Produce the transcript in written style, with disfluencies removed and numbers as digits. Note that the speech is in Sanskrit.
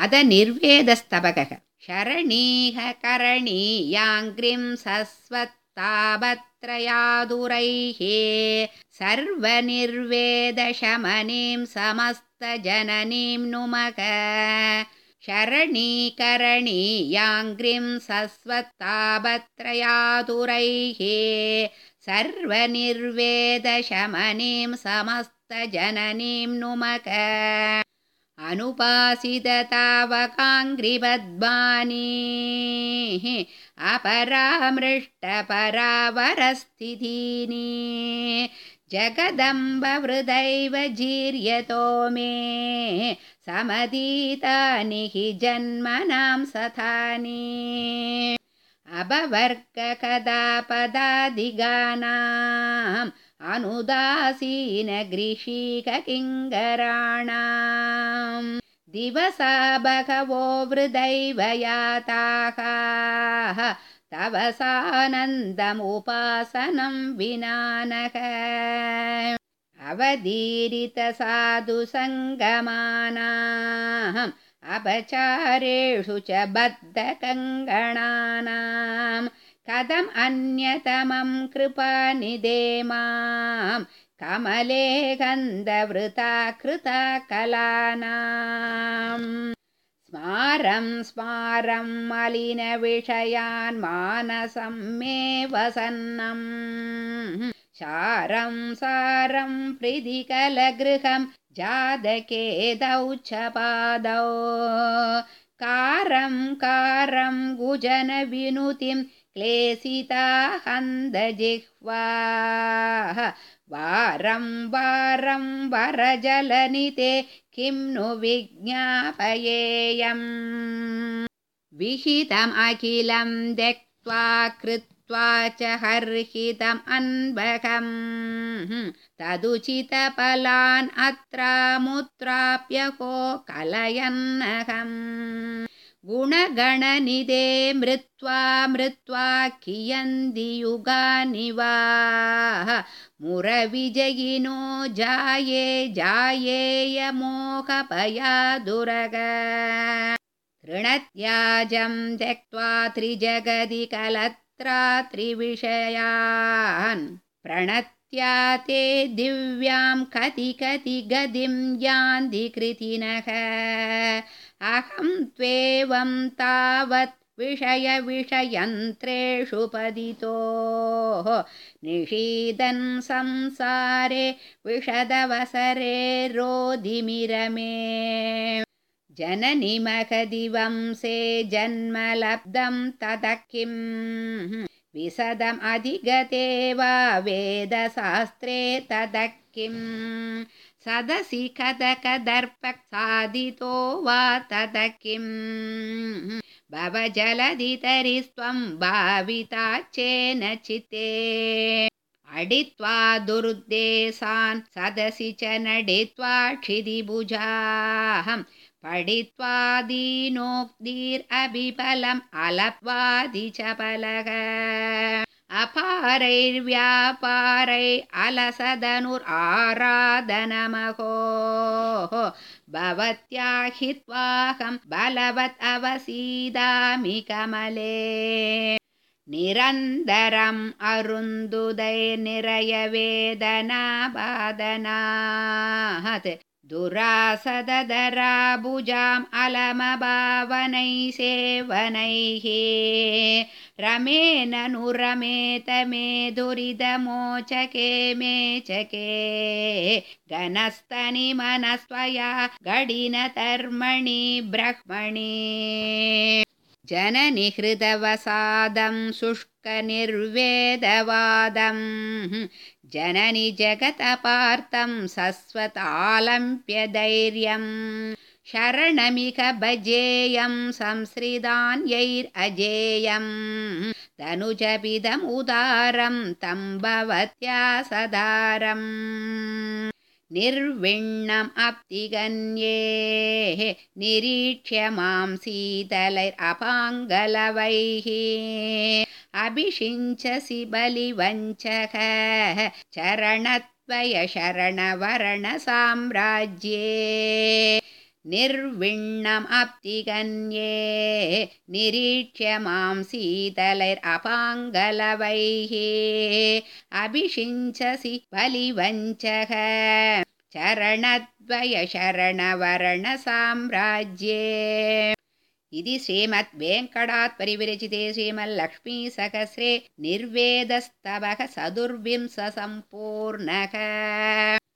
अद निर्वेदस्तबकः शरणीह करणीयाङ्घ्रिं सस्वत्तावत्रयादुरैः सर्वनिर्वेदशमनीं समस्तजननीं नुमक शरणीकरणीयाङ्घ्रिं सस्वत्तावत्रयादुरैः सर्वनिर्वेदशमनीं समस्तजननीं नुमक अनुपासिततावकाङ्घ्रिपद्मानीः अपरामृष्टपरावरस्थितीनि जगदम्बहृदैव जीर्यतो मे समदीतानि हि जन्मनां सथानि अपवर्गकदापदादिगानाम् अनुदासीनगृषीककिङ्कराणाम् दिवसा बहवो वृदैव याताः तव सानन्दमुपासनं विनानः अवदीरितसाधुसङ्गमानाम् अपचारेषु च बद्धकङ्गणानाम् कथम् अन्यतमं कृपानिधे मां कमले गन्धवृता कृता कलानाम् स्मारं स्मारं मलिनविषयान् मानसं मे वसन्नम् सारं सारं हृदिकलगृहं जातकेदौ च पादौ कारं कारं गुजनविनुतिं क्लेशिता हन्दजिह्वाः वारं वारं वरजलनिते किं नु विज्ञापयेयम् विहितम् अखिलं त्यक्त्वा कृत्वा च हर्षितम् अन्वहम् तदुचितफलान् अत्रामुत्राप्यहो कलयन्नहम् गुणगणनिधे मृत्वा मृत्वा कियन्ति युगानि वा मुरविजयिनो जाये जायेय मोहभयादुरग तृणत्याजं त्यक्त्वा त्रिजगदि कलत्रात्रिविषयान् प्रणत्या ते दिव्यां कति कति गतिं यान्ति कृतिनः अहं त्वेवं तावत् विषयविषयन्त्रेषु पतितोः निषीदन् संसारे विशदवसरे रोदिमिरमे जननि महदिवंसे जन्मलब्धं ततः किं विशदम् अधिगते वा वेदशास्त्रे ततः किं सदसि कदकदर्पसादितो वा ततः किं भवजलधितरिस्त्वं भाविताच्चेन चिते अडित्वा दुर्देशान् सदसि च नडित्वा क्षितिभुजाहं पडित्वा दीनोक्तिरभिफलम् अलत्वादि च फलः अपारैर्व्यापारै अलसदनुराराधनमहो भवत्या हित्वाहं बलवत् अवसीदामि कमले निरन्तरम् अरुन्धुदैर्निरयवेदना बाधनात् दुरासदधराभुजाम् अलमभावनैः सेवनैः रमेण नुरमेत मे दुरितमोचके मे चके घनस्तनि मनस्त्वया गडिनतर्मणि ब्रह्मणि जननि हृदवसादं शुष्कनिर्वेदवादं जननि जगतपार्थं सस्वतालम्प्यधैर्यं शरणमिह भजेयं संसृतान्यैरजेयं तनुजपिदम् उदारं तं भवत्या सदारम् निर्विण्णम् अप्तिगन्येः निरीक्ष्य मां शीतलैरपाङ्गलवैः अभिषिञ्चसि बलिवञ्चकः चरणत्वय शरणवरणसाम्राज्ये निर्विण्णम् आप्तिकन्ये निरीक्ष्य मां शीतलैरपाङ्गलवैः अभिषिञ्चसि बलिवञ्चः चरणद्वयशरणवरणसाम्राज्ये। इति श्रीमद्वेङ्कटात् परिविरचिते श्रीमल्लक्ष्मीसहस्रे निर्वेदस्तवः चतुर्विंशः सम्पूर्णः।